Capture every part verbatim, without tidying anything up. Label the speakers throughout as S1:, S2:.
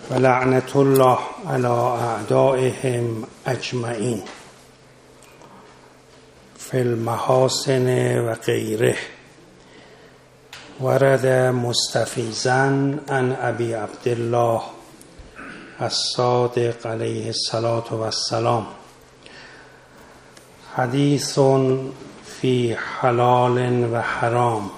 S1: و لعنت الله علی اعدائهم اجمعین فی المحاسن و غیره. ورد مستفیضا عن ابی عبدالله الصادق علیه الصلاة والسلام حدیث فی حلال و حرام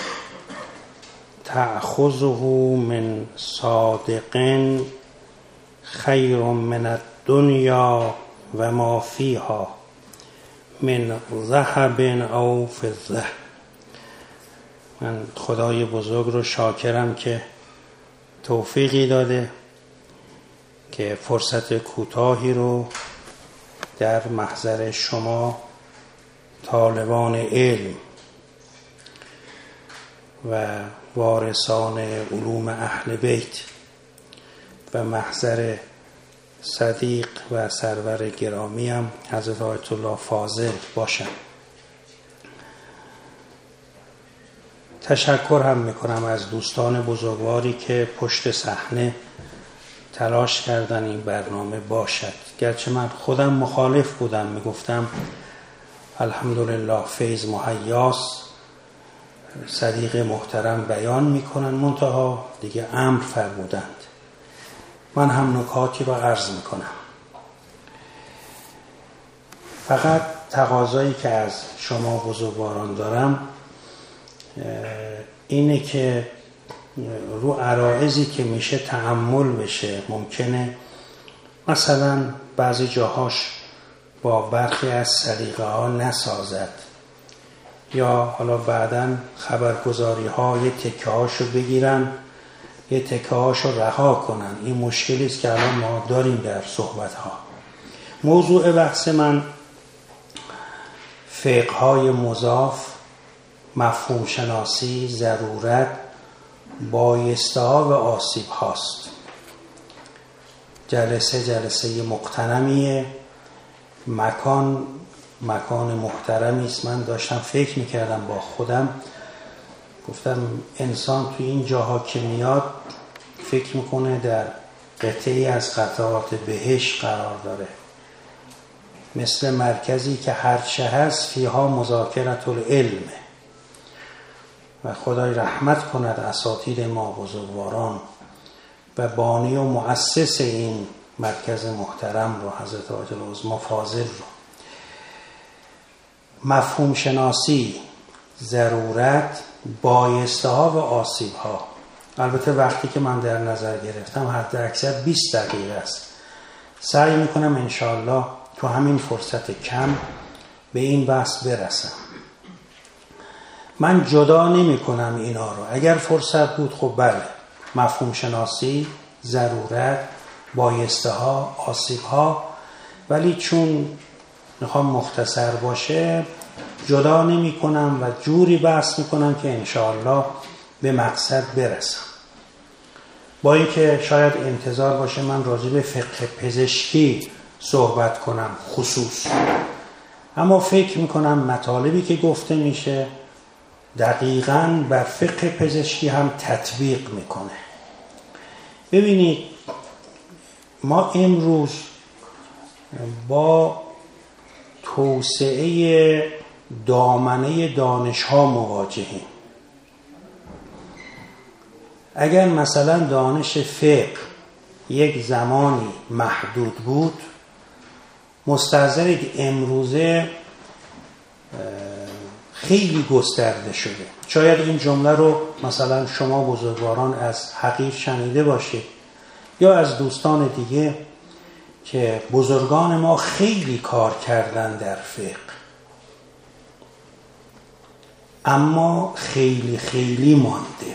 S1: تأخذه من صادق خیر من الدنیا و ما فیها من ذهب او فضه. من خدای بزرگ رو شاکرم که توفیقی داده که فرصت کوتاهی رو در محضر شما طالبان علم و وارثان علوم اهل بیت و محضر صدیق و سرور گرامیم حضرت آیت الله فاضل باشم. تشکر هم میکنم از دوستان بزرگواری که پشت صحنه تلاش کردن این برنامه باشد. گرچه من خودم مخالف بودم، میگفتم الحمدلله فیض مهیاست، صدیق محترم بیان میکنن، منتها دیگه امر فرمودند. من هم نکاتی رو عرض میکنم. فقط تقاضایی که از شما بزرگواران دارم اینه که رو عرائضی که میشه تأمل بشه. ممکنه مثلا بعضی جاهاش با برخی از سلیقه ها نسازد، یا حالا بعداً خبرگزاری ها یه تکه هاشو بگیرن یه تکه هاشو رها کنن. این مشکلی است که الان ما داریم در صحبت ها. موضوع بحث من فقه های مضاف، مفهوم شناسی، ضرورت، بایسته ها و آسیب هاست. جلسه جلسه مقتنمیه، مکان مکان محترمی است. من داشتم فکر میکردم با خودم، گفتم انسان توی این جاها که میاد فکر میکنه در قطعی از قطعات بهشت قرار داره، مثل مرکزی که هرچه هست فیها مذاکرة العلم. و خدای رحمت کند اساتید ما بزرگواران و بانی و مؤسس این مرکز محترم رو، حضرت آیت العظمی فاضل رو. مفهوم شناسی، ضرورت، بایسته ها و آسیب ها. البته وقتی که من در نظر گرفتم حد اکثر بیست دقیقه است. سعی میکنم انشاءالله تو همین فرصت کم به این بحث برسم. من جدا نمی کنم اینا رو. اگر فرصت بود خب بله، مفهوم شناسی، ضرورت، بایسته ها، آسیب ها، ولی چون میخوام مختصر باشه جدا نمی کنم و جوری بحث میکنم که انشاءالله به مقصد برسم. با اینکه شاید انتظار باشه من راجع به فقه پزشکی صحبت کنم خصوص، اما فکر میکنم مطالبی که گفته میشه دقیقاً بر فقه پزشکی هم تطبیق میکنه. ببینید ما امروز با توسعه دامنه دانش ها مواجهیم. اگر مثلا دانش فقه یک زمانی محدود بود، مستحضرید امروزه خیلی گسترده شده. شاید این جمله رو مثلا شما بزرگواران از حقیر شنیده باشید یا از دوستان دیگه که بزرگان ما خیلی کار کردن در فقه، اما خیلی خیلی مانده.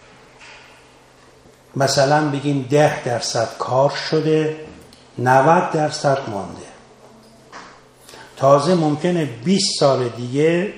S1: مثلا بگیم ده درصد کار شده، نود درصد مانده. تازه ممکنه بیست سال دیگه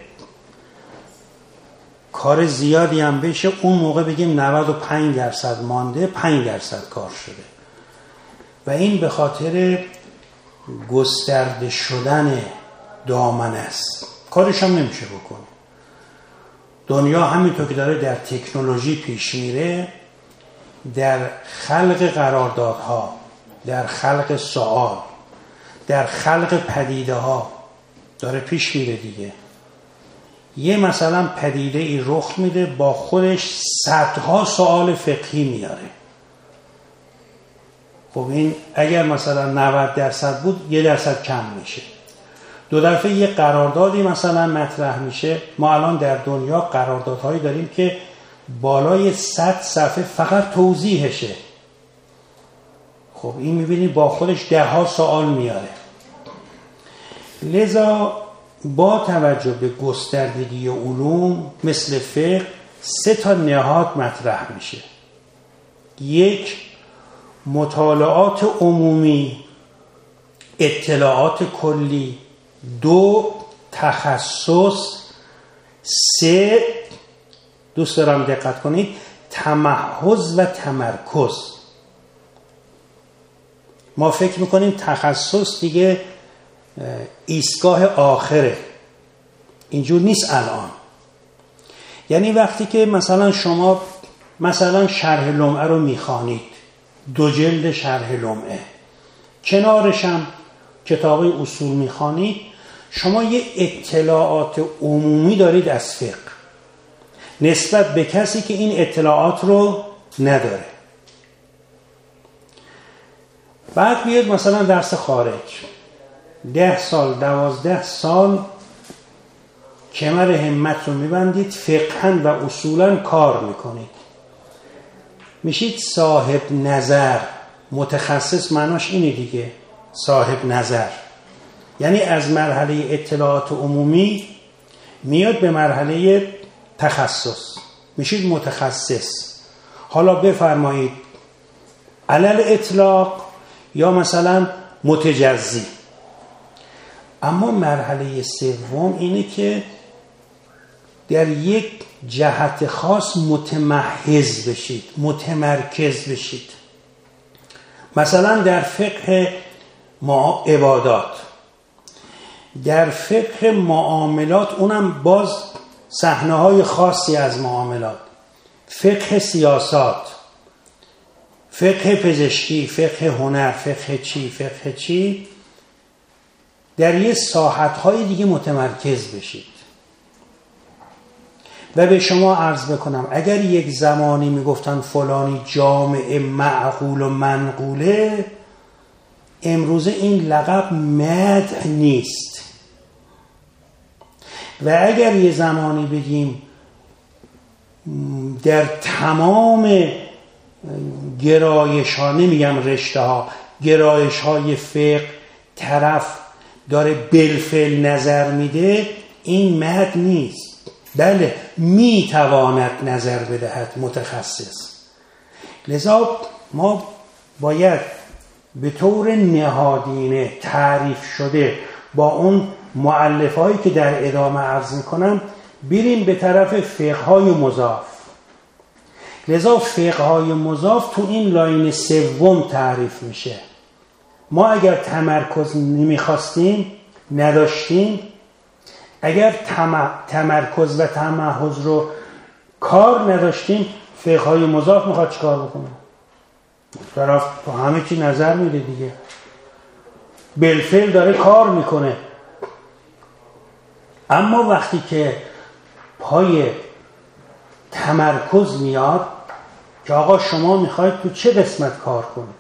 S1: کار زیادی هم بشه، اون موقع بگیم نود و پنج درصد مانده، پنج درصد کار شده. و این به خاطر گسترده شدن دامنه است. کارش هم نمیشه بکنه. دنیا همینطور که داره در تکنولوژی پیش میره، در خلق قراردادها، در خلق سؤال، در خلق پدیده ها داره پیش میره دیگه. یه مثلا پدیده ای رخ میده با خودش صدها سؤال فقهی میاره. خب این اگر مثلا نود درصد بود یه درصد کم میشه. دو دفعه یه قراردادی مثلا مطرح میشه. ما الان در دنیا قراردادهایی داریم که بالای صد صفحه فقط توضیحشه. خب این میبینید با خودش ده ها سوال میاره. لذا با توجه به گستردگی علوم مثل فقه سه تا نهاد مطرح میشه. یک، مطالعات عمومی، اطلاعات کلی. دو، تخصص. سه، دوست دارم دقت کنید، تمحض و تمرکز. ما فکر میکنیم تخصص دیگه ایستگاه آخره. اینجور نیست الان. یعنی وقتی که مثلا شما مثلا شرح لمعه رو میخوانید، دو جلد شرح لمعه، کنارش هم کتاب اصول میخوانید، شما یه اطلاعات عمومی دارید از فقه نسبت به کسی که این اطلاعات رو نداره. بعد بیاد مثلا درس خارج، ده سال دوازده سال کمر همت رو میبندید، فقهاً و اصولاً کار میکنید، میشید صاحب نظر. متخصص معناش اینه دیگه، صاحب نظر. یعنی از مرحله اطلاعات عمومی میاد به مرحله تخصص، میشید متخصص. حالا بفرمایید علل اطلاق یا مثلا متجزی. اما مرحله سوم اینه که در یک جهت خاص متمحض بشید، متمرکز بشید. مثلا در فقه عبادات، در فقه معاملات، اونم باز صحنه‌های خاصی از معاملات، فقه سیاست، فقه پزشکی، فقه هنر، فقه چی، فقه چی، در یه ساحت‌های دیگه متمرکز بشید. و به شما عرض بکنم اگر یک زمانی میگفتن فلانی جامع معقول و منقوله، امروزه این لقب مدح نیست. و اگر یه زمانی بگیم در تمام گرایش ها، نمیگم رشته ها، گرایش های فقه طرف داره بالفعل نظر میده، این مدح نیست. بله میتواند نظر بدهد متخصص. لذا ما باید به طور نهادینه تعریف شده با اون مؤلفهایی که در ادامه عرض میکنم بریم به طرف فقه‌های مضاف. لذا فقه‌های مضاف تو این لاین سوم تعریف میشه. ما اگر تمرکز نمیخواستیم، نداشتیم، اگر تمرکز و تمحض رو کار نداشتیم، فقه‌های مضاف میخواد چیکار بکنه؟ طرف با همه چی نظر میده دیگه، بالفعل داره کار میکنه. اما وقتی که پای تمرکز میاد که آقا شما میخواید تو چه قسمت کار کنید،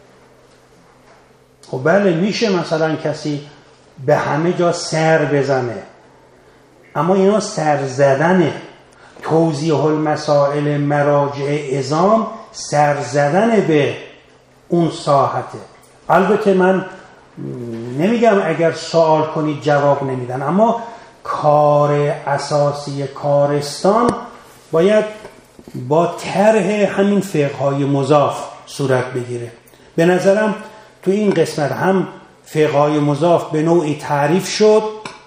S1: خب بله میشه مثلا کسی به همه جا سر بزنه، اما اینا سر زدنه. توضیح المسائل مراجع عظام سر زدن به اون ساحته. البته من نمیگم اگر سوال کنید جواب نمیدن، اما کار اساسی کارستان باید با طرح همین فقه‌های مضاف صورت بگیره. به نظرم تو این قسمت هم فقه‌های مضاف به نوعی تعریف شد،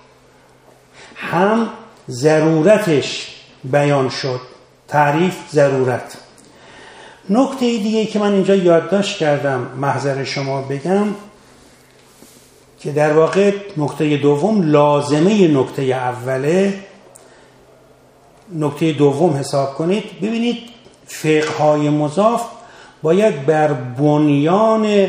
S1: هم ضرورتش بیان شد. تعریف، ضرورت. نکته دیگه که من اینجا یادداشت کردم محضر شما بگم که در واقع نکته دوم لازمه نکته اوله، نکته دوم حساب کنید. ببینید فقه‌های مضاف باید بر بنیان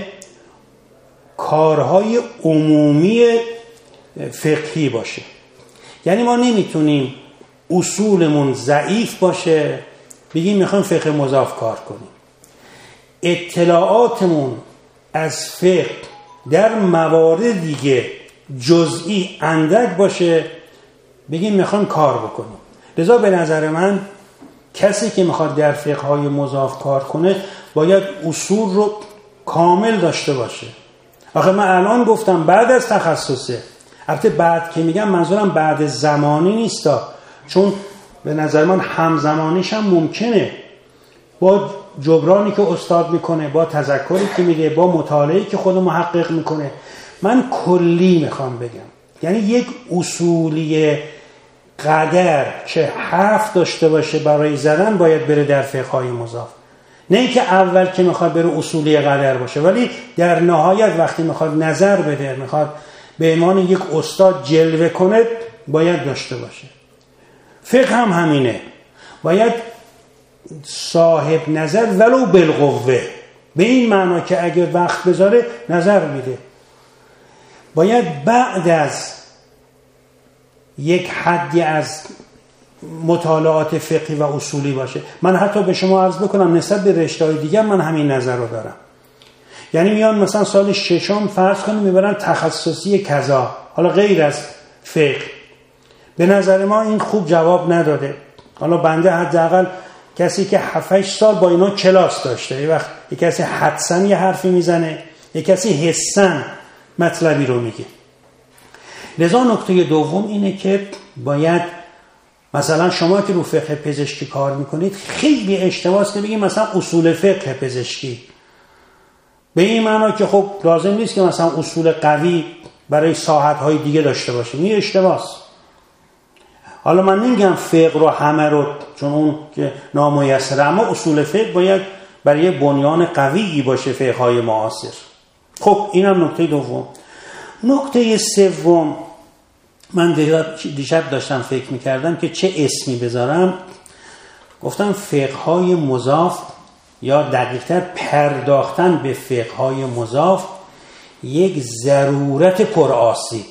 S1: کارهای عمومی فقهی باشه. یعنی ما نمیتونیم اصولمون ضعیف باشه بگیم میخوایم فقه مضاف کار کنیم، اطلاعاتمون از فقه در موارد دیگه جزئی اندک باشه بگیم میخوایم کار بکنیم. لذا به نظر من کسی که میخواد در فقه‌های مضاف کار کنه باید اصول رو کامل داشته باشه. آخه من الان گفتم بعد از تخصصه، البته بعد که میگم منظورم بعد زمانی نیستا، چون به نظر من همزمانیش هم ممکنه با جبرانی که استاد میکنه، با تذکری که میده، با مطالعه‌ای که خود محقق میکنه. من کلی میخوام بگم، یعنی یک اصولی قدر که هفت داشته باشه برای زدن باید بره در فقه‌های مضاف، نه اینکه اول که میخواد بره اصولی قدر باشه ولی در نهایت وقتی میخواد نظر بده، میخواد به عنوان یک استاد جلوه کنه باید داشته باشه. فقه هم همینه، باید صاحب نظر ولو بالقوه، به این معنا که اگر وقت بذاره نظر میده. باید بعد از یک حدی از مطالعات فقهی و اصولی باشه. من حتی به شما عرض بکنم نسبت به رشته‌های دیگه من همین نظر رو دارم. یعنی میان مثلا سال ششم فرض کنیم میبرن تخصصی کذا، حالا غیر از فقه. به نظر ما این خوب جواب نداده. حالا بنده حداقل کسی که هفت هشت سال با اینا کلاس داشته، یه وقت یک کسی حدسن یه حرفی میزنه، یک کسی حسن مطلبی رو میگه. لذا نکته دوم اینه که باید مثلا شما که رو فقه پزشکی کار میکنید خیلی اشتباهه که بگید مثلا اصول فقه پزشکی، به این معنا که خب لازم نیست که مثلا اصول قوی برای ساحت‌های دیگه داشته باشیم. این اشتباهه. حالا من نمیگم فقه رو همه رو، چون اون که نامیسره، اما اصول فقه باید برای بنیان قویی باشه فقه‌های معاصر. خب اینم نکته دوم. نکته سوم، من دیشب داشتم فکر میکردم که چه اسمی بذارم. گفتم فقه‌های مضاف، یا دقیق‌تر پرداختن به فقه‌های مضاف یک ضرورت پرآسیب.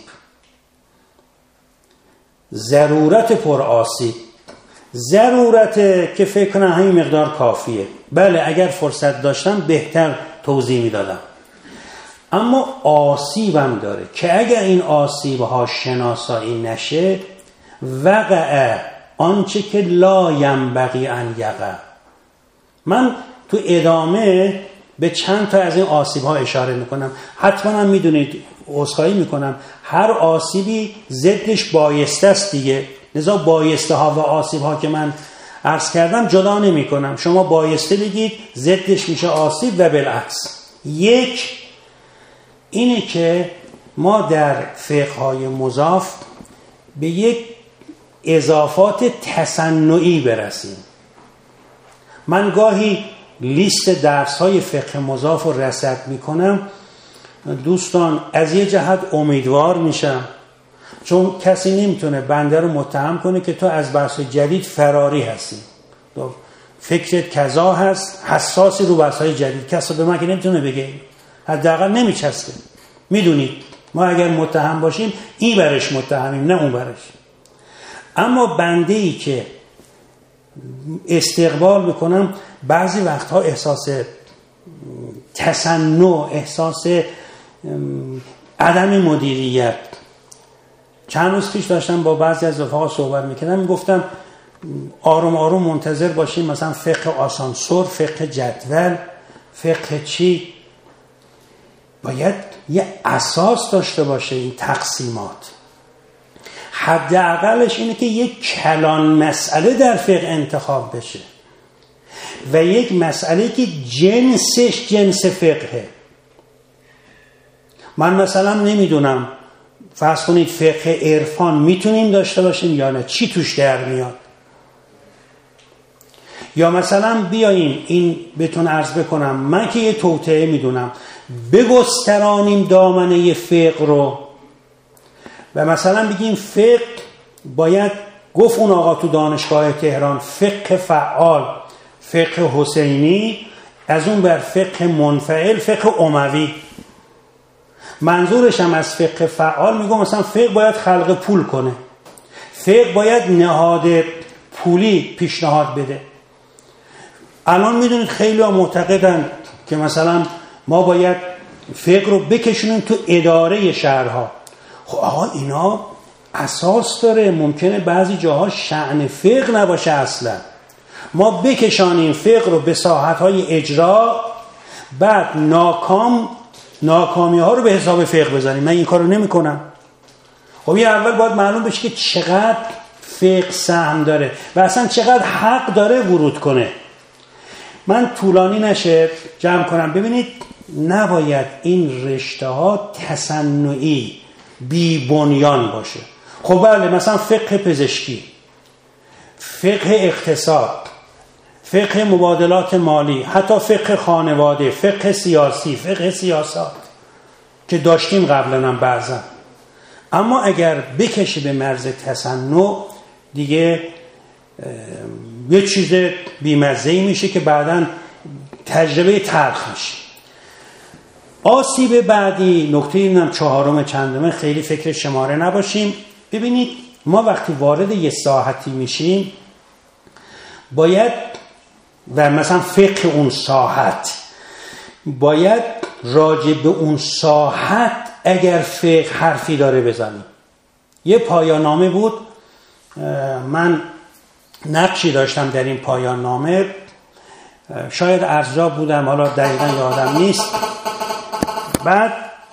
S1: ضرورت پرآسیب ضرورت که فکر کنم همین مقدار کافیه. بله اگر فرصت داشتم بهتر توضیح میدادم، اما آسیبم داره که اگر این آسیب‌ها شناسایی نشه وقع آنچه که لا ینبغی ان یقع. من تو ادامه به چند تا از این آسیب‌ها اشاره میکنم. حتما هم میدونید، عذرخواهی میکنم، هر آسیبی ضدش بایسته است دیگه. لذا بایسته ها و آسیب ها که من عرض کردم جدا نمی کنم. شما بایسته بگید ضدش میشه آسیب و بالعکس. یک اینه که ما در فقه‌های مضاف به یک اضافات تصنعی برسیم. من گاهی لیست درس‌های فقه مضاف رو رصد میکنم. دوستان از یه جهت امیدوار میشم، چون کسی نمیتونه بنده رو متهم کنه که تو از بحث جدید فراری هستی، فکرت کذا هست، حساسی رو بحث‌های جدید. کسی به من که نمیتونه بگه، حداقل نمیچسته. میدونید ما اگر متهم باشیم این برش متهمیم، نه اون برش. اما بنده‌ای که استقبال میکنم بعضی وقتها احساس تصنع، احساس عدم مدیریت. چند روز پیش داشتم با بعضی از رفقا صحبت میکردم، میگفتم آروم آروم منتظر باشیم مثلا فقه آسانسور، فقه جدول، فقه چی. باید یه اساس داشته باشه این تقسیمات. حداقلش اینه که یک کلان مسئله در فقه انتخاب بشه و یک مسئله که جنسش جنس فقهه. من مثلا نمیدونم، فرض کنید فقه عرفان میتونیم داشته باشیم یا نه، چی توش در میاد؟ یا مثلا بیاییم این بهتون عرض بکنم، من که یه توطئه میدونم، بگسترانیم دامنه فقه رو و مثلا بگیم فقه باید گفت اون آقا تو دانشگاه تهران فقه فعال، فقه حسینی از اون بر فقه منفعل، فقه اموی. منظورش هم از فقه فعال میگم مثلا فقه باید خلق پول کنه، فقه باید نهاد پولی پیشنهاد بده. الان میدونید خیلی ها معتقدن که مثلا ما باید فقه رو بکشونیم تو اداره شهرها. خب آقا اینا اساس داره، ممکنه بعضی جاها شأن فقه نباشه اصلا. ما بکشانیم فقه رو به ساحت‌های اجرا، بعد ناکام ناکامی ها رو به حساب فقه بزنیم. من این کارو نمی‌کنم. خب این اول باید معلوم بشه که چقدر فقه سهم داره و اصلا چقدر حق داره ورود کنه. من طولانی نشه جمع کنم. ببینید نباید این رشته ها تصنعی بی بنیان باشه. خب بله مثلا فقه پزشکی، فقه اقتصاد، فقه مبادلات مالی، حتی فقه خانواده، فقه سیاسی، فقه سیاست که داشتیم قبلا هم بعضا. اما اگر بکشه به مرز تصنع دیگه یه چیز بیمزه‌ای میشه که بعداً تجربه تلخ میشه. آسیب بعدی، نکته اینم چهارم چندمه، خیلی فکر شماره نباشیم. ببینید ما وقتی وارد یه ساحتی میشیم باید و مثلا فقه اون ساحت باید راجع به اون ساحت اگر فقه حرفی داره بزنیم. یه پایان نامه بود، من نقشی داشتم در این پایان نامه، شاید ارزجاب بودم، حالا دقیقا یادم نیست. بعد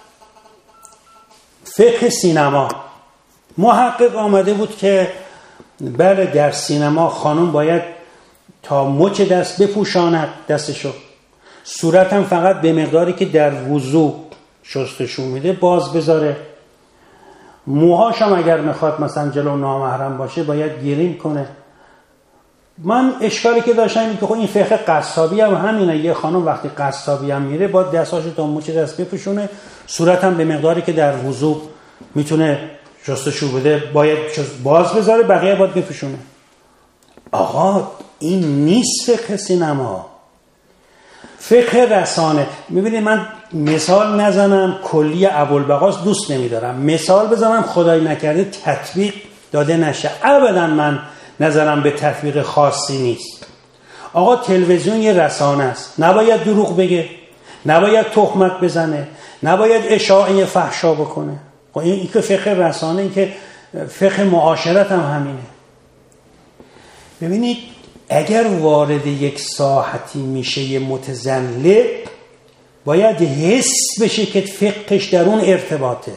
S1: فقه سینما، محقق آمده بود که بله در سینما خانم باید تا مچ دست بپوشاند دستشو، صورتم فقط به مقداری که در وضو شستشو میده باز بذاره، موهاشم اگر میخواد مثلا جلو نامحرم باشه باید گریم کنه. من اشکالی که داشتم اینه که خب این فقه قصابی هم همینه، یه خانم وقتی قصابی هم میره باید دستاشو تا مچ دست بپوشونه، صورتم به مقداری که در وضو میتونه شستشو بده باید باز بذاره، بقیه باید بپوشونه. آقا این نیست فقه سینما، فقه رسانه. میبینید من مثال نزنم کلی ابوالبقاس دوست نمیدارم، مثال بزنم خدای نکرده تطبیق داده نشه. ابدا من نظرم به تطبیق خاصی نیست. آقا تلویزیون یه رسانه است، نباید دروغ بگه، نباید تهمت بزنه، نباید اشاعه فحشا بکنه. خب این که فقه رسانه، این که فقه معاشرت هم همینه. ببینید اگر وارد یک ساحتی میشه یه متزلق باید حس بشه که فقهش در اون ارتباطه،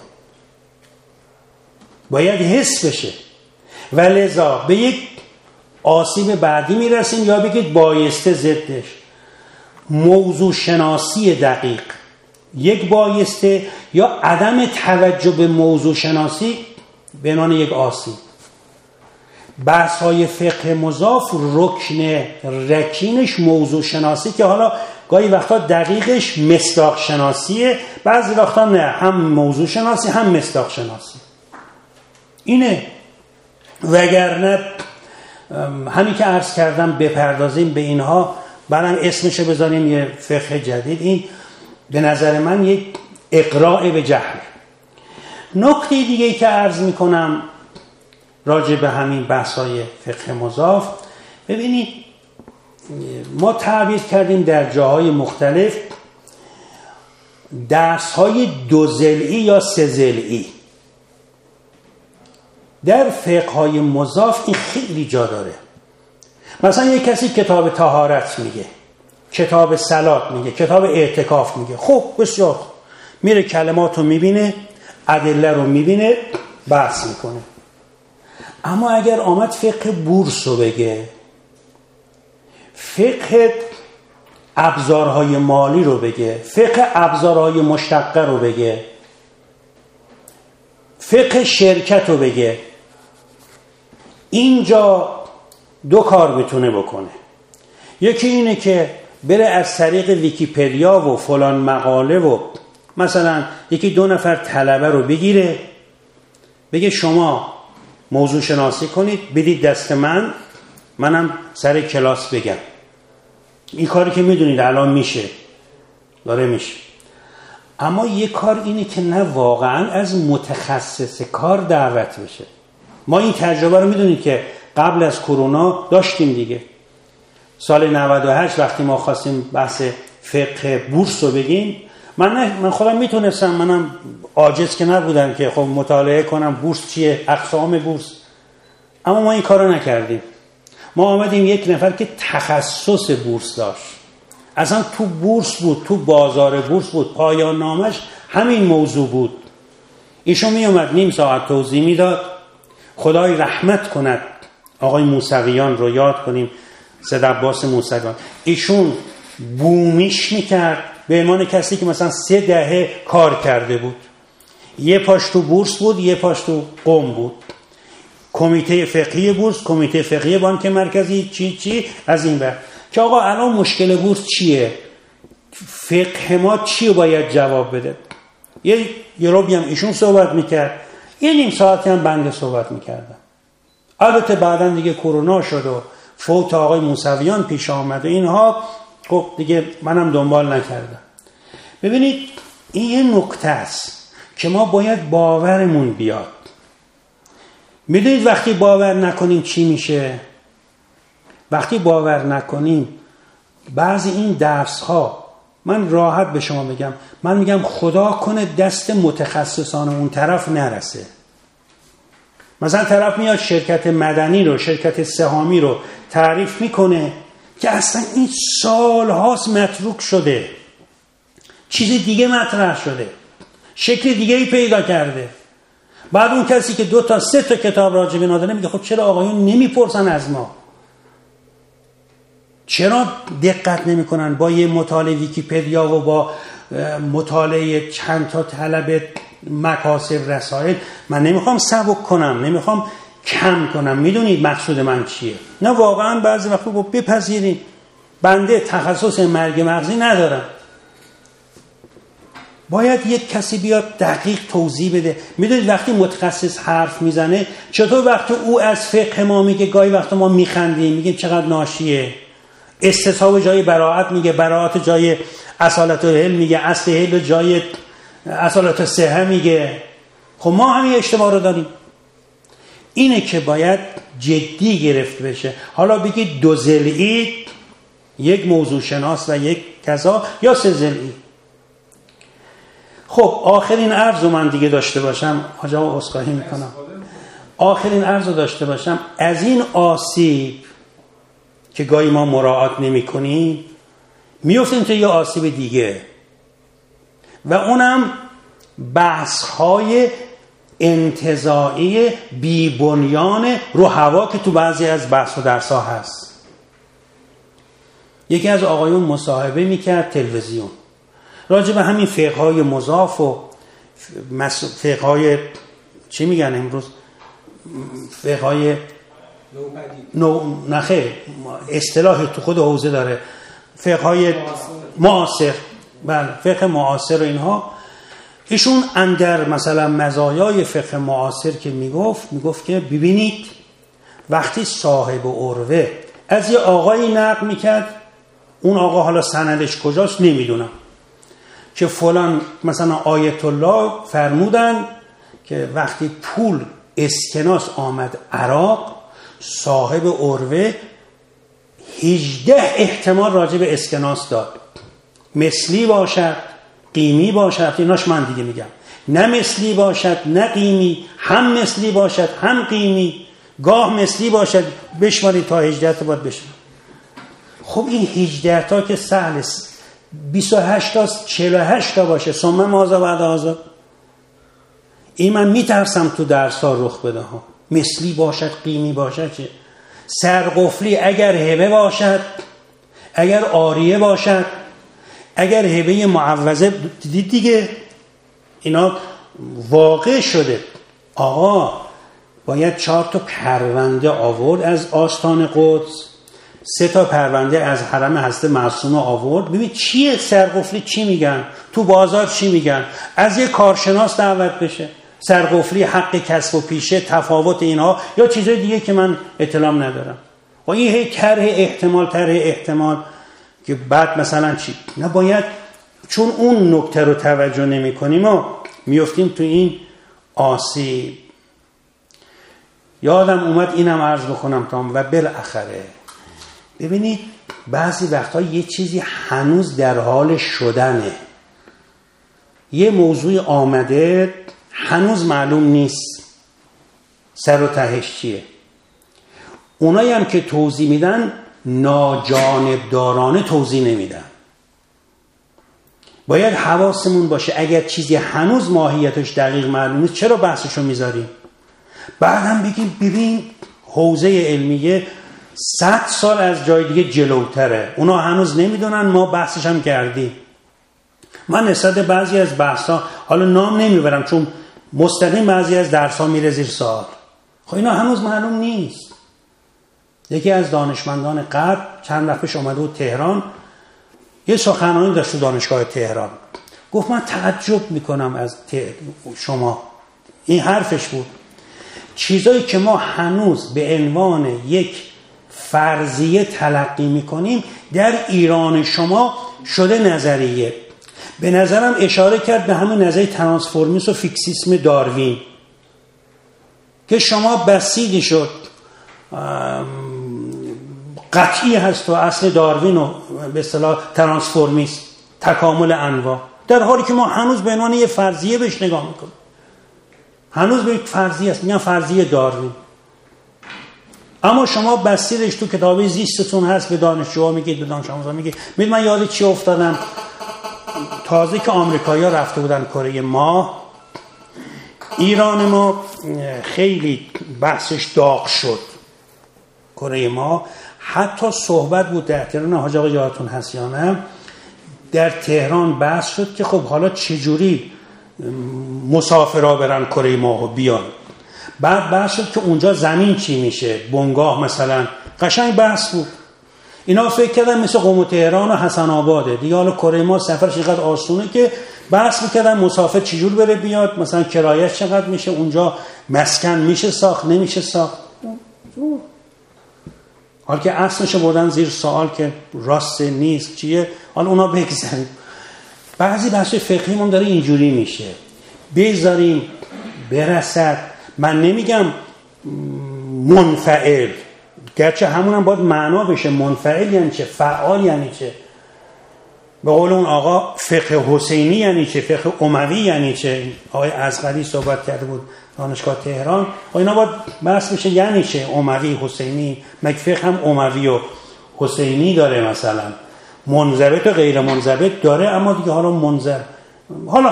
S1: باید حس بشه و لذا به یک آسیب بعدی میرسیم یا بگید بایسته ضدش. موضوع شناسی دقیق یک بایسته یا عدم توجه به موضوع شناسی به عنوان یک آسیب. بحث های فقه مضاف رکن رکینش موضوع شناسی که حالا گاهی وقتا دقیقش مصداق شناسیه، بعضی وقتا نه، هم موضوع شناسی هم مصداق شناسی اینه. وگرنه همین که عرض کردم بپردازیم به اینها، بعدم اسمشو بذاریم یه فقه جدید، این به نظر من یک اقراء به جهل. نکته دیگه ای که عرض میکنم راجع به همین بحث‌های فقه مضاف، ببینید ما تعبیر کردیم در جاهای مختلف درس‌های دو ضلعی یا سه ضلعی. در فقه‌های مضاف این خیلی جا داره. مثلا یک کسی کتاب طهارت میگه، کتاب صلات میگه، کتاب اعتکاف میگه. خب بسیار خوب، میره کلماتو میبینه، ادله رو میبینه، بحث میکنه. اما اگر آمد فقه بورس رو بگه، فقه ابزارهای مالی رو بگه، فقه ابزارهای مشتقه رو بگه، فقه شرکت رو بگه، اینجا دو کار میتونه بکنه. یکی اینه که بره از طریق ویکی‌پدیا و فلان مقاله و مثلا یکی دو نفر طلبه رو بگیره، بگه شما موضوع شناسی کنید، بدید دست من، منم سر کلاس بگم. این کاری که میدونید الان میشه، داره میشه. اما یه کار اینه که نه واقعا از متخصص کار دعوت بشه. ما این تجربه رو میدونید که قبل از کرونا داشتیم دیگه. سال نود و هشت وقتی ما خواستیم بحث فقه بورس رو بگیم، من نه من خودم میتونستم، منم عاجز که نبودم که خب مطالعه کنم بورس چیه، اقسام بورس. اما ما این کارو نکردیم. ما آمدیم یک نفر که تخصص بورس داشت، اصلا تو بورس بود، تو بازار بورس بود، پایان نامش همین موضوع بود. ایشون می اومد نیم ساعت توضیح میداد. خدای رحمت کند آقای موسویان رو یاد کنیم، سید عباس موسویان. ایشون بومیش میکرد به عنوان کسی که مثلا سه دهه کار کرده بود. یه پاش تو بورس بود، یه پاش تو قم بود. کمیته فقهی بورس، کمیته فقهی بانک مرکزی، چی چی از این بر که آقا الان مشکل بورس چیه؟ فقه ما چی باید جواب بده؟ یه یه روبی هم ایشون صحبت میکرد، یه نیم ساعتی هم بنده صحبت میکردم. البته بعدن دیگه کرونا شد و فوت آقای موسویان پیش آمد و اینها، خب دیگه منم دنبال نکردم. ببینید این یه نکته است که ما باید باورمون بیاد. میدونید وقتی باور نکنیم چی میشه؟ وقتی باور نکنیم بعضی این درس ها، من راحت به شما بگم، من میگم خدا کنه دست متخصصان اون طرف نرسه. مثلا طرف میاد شرکت مدنی رو، شرکت سهامی رو تعریف میکنه که اصلا این سال هاست متروک شده، چیز دیگه مطرح شده، شکل دیگه ای پیدا کرده. بعد اون کسی که دو تا سه تا کتاب راجع به نادره میگه خب چرا آقایون نمیپرسن از ما؟ چرا دقت نمیکنن با یه مطالعه ویکی‌پدیا و با مطالعه چند تا طلب مکاسب رسائل؟ من نمیخوام سبک کنم، نمیخوام کم کنم، میدونید مقصود من چیه؟ نه واقعا بعضی وقتا با بپذیرید بنده تخصص مرگ مغزی ندارم، باید یک کسی بیاد دقیق توضیح بده. میدونید وقتی متخصص حرف میزنه، چطور وقتی او از فقه ما میگه گاهی وقتا ما میخندیم، میگیم چقدر ناشیه، استصحاب جای براءت میگه، براءت جای اصالت العلم میگه، اصل علم جای اصالت صحه میگه. خب ما همین اشتباه رو داریم. اینه که باید جدی گرفت بشه. حالا بگید دو ضلعی، یک موضوع شناس و یک کذا، یا سه ضلعی. خب آخرین عرض رو من دیگه داشته باشم، حاج آقا عذرخواهی میکنم، آخرین عرض رو داشته باشم. از این آسیب که گاهی ما مراعات نمی کنیم میفتیم تو یه آسیب دیگه، و اونم بحث های انتزاعی بی بنیان رو هوا که تو بعضی از بحث و درس ها هست. یکی از آقایون مصاحبه میکرد تلویزیون راجع به همین فقه های مضاف و فقه های چی میگن امروز، فقه های نو نخیر اصطلاحی تو خود حوزه داره، فقه های معاصر، بله فقه معاصر و اینها. ایشون اندر مثلا مزایای فقه معاصر که میگفت، میگفت که ببینید وقتی صاحب عروه از یه آقایی نقل میکرد، اون آقا حالا سندش کجاست نمیدونم، که فلان مثلا آیت الله فرمودن که وقتی پول اسکناس آمد عراق، صاحب عروه هجده احتمال راجع به اسکناس داد، مثلی باشد، قیمی باشد، ایناش من دیگه میگم، نه مثلی باشد نه قیمی، هم مثلی باشد هم قیمی، گاه مثلی باشد، بشمارید تا هجده تا باید بشمارید. خب این هجده تا که سهل است، بیست و هشت تا چهل و هشت تا باشه، ثم ماذا بعد هذا. این من میترسم تو درس ها رخ بده ها، مثلی باشد قیمی باشد چه، سرقفلی اگر هبه باشد، اگر عاریه باشد، اگر هبه معوضه، دیدید دیگه اینا واقع شده. آقا باید چهار تا پرونده آورد از آستان قدس، سه تا پرونده از حرم حضرت معصومه آورد. ببین چیه سرقفلی، چی میگن تو بازار، چی میگن، از یه کارشناس دعوت بشه. سرقفلی حق کسب و پیشه، تفاوت اینها یا چیزای دیگه که من اطلاع ندارم. و این هی طرح احتمال طرح احتمال که بعد مثلا چی؟ نه، باید چون اون نکته رو توجه نمی کنیم و میفتیم تو این آسیب. یادم اومد اینم عرض بکنم تام و بالاخره ببینید بعضی وقتا یه چیزی هنوز در حال شدنه، یه موضوع آمده هنوز معلوم نیست سر و تهش چیه. اونایی هم که توضیح میدن ناجانبدارانه توضیح نمیدن. باید حواسمون باشه اگر چیزی هنوز ماهیتش دقیق معلوم نیست چرا بحثشو میذاریم؟ بعد هم بگیم ببین حوزه علمیه صد سال از جای دیگه جلوتره، اونا هنوز نمیدونن، ما بحثش هم کردیم. من نسبت بعضی از بحثا حالا نام نمیبرم چون مستقیم بعضی از درس‌ها میره زیر سوال. خب اینا هنوز معلوم نیست. یکی از دانشمندان غرب چند وقت پیش اومده بود تهران، یه سخنرانی داشت تو دانشگاه تهران، گفت من تعجب میکنم از شما، این حرفش بود، چیزایی که ما هنوز به عنوان یک فرضیه تلقی میکنیم در ایران شما شده نظریه. به نظرم اشاره کرد به همون نظریه ترانسفورمیسم و فیکسیسم داروین که شما بسیدی شد قطعی هست و اصل داروین و به اصطلاح ترانسفورمیسم تکامل انواع، در حالی که ما هنوز به عنوان یه فرضیه بهش نگاه میکنیم. هنوز به یک فرضیه است، میگن فرضیه داروین. اما شما بسیرش تو کتاب زیستتون هست، به دانشجوها میگید، به دانش آموزا میگید. میدونم من یاد چی افتادم؟ تازه که آمریکایی‌ها رفته بودن کره ماه، ایران ما خیلی بحثش داغ شد. کره ماه حتی صحبت بود در تهران، حاج آقا یادتون هست یا نه، در تهران بحث شد که خب حالا چجوری مسافرها برن کره ماه و بیان. بعد بحث شد که اونجا زمین چی میشه، بنگاه مثلا، قشنگ بحث بود. اینا فکر کردن مثل قم و تهران و حسن آباده دیگه، حالا کره ماه سفرش اینقدر آسونه که بحث میکردن مسافر چجور بره بیاد، مثلا کرایه‌اش چقدر میشه، اونجا مسکن میشه ساخت نمیشه ساخت. حالا که اصلش بردن زیر سوال که راست نیست چیه، حالا اونا بگذاریم. بعضی بحث فقهی هم داره اینجوری میشه، بذاریم برسد. من نمیگم منفعل، گرچه همون هم باید معنا بشه. منفعل یعنی چه؟ فعال یعنی چه؟ به قول اون آقا فقه حسینی یعنی چه؟ فقه اموی یعنی چه؟ آقای ازغری صحبت کرده بود دانشگاه تهران. و اینا باید بحث بشه یعنی چه اموی حسینی. مگه فقه هم اموی و حسینی داره؟ مثلا منضبط و غیر منضبط داره، اما دیگه حالا منضبط. حالا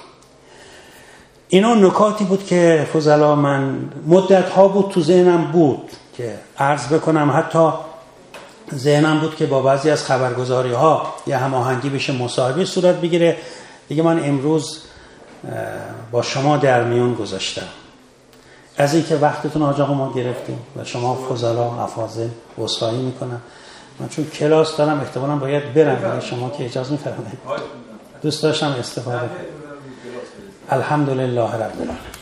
S1: اینا نکاتی بود که فضلا من مدت ها بود تو ذهنم بود که عرض بکنم. حتی ذهنم بود که با بعضی از خبرگزاری ها یه هماهنگی بشه، مصاحبه صورت بگیره. دیگه من امروز با شما در میون گذاشتم از این که وقتتون حاج آقا ما گرفتیم و شما فضلا افاضل عذرخواهی میکنم. من چون کلاس دارم احتمالاً باید برم، شما که اجازه میفرمایید دوست داشتم استفاده کنم. الحمدلله رب العالمین.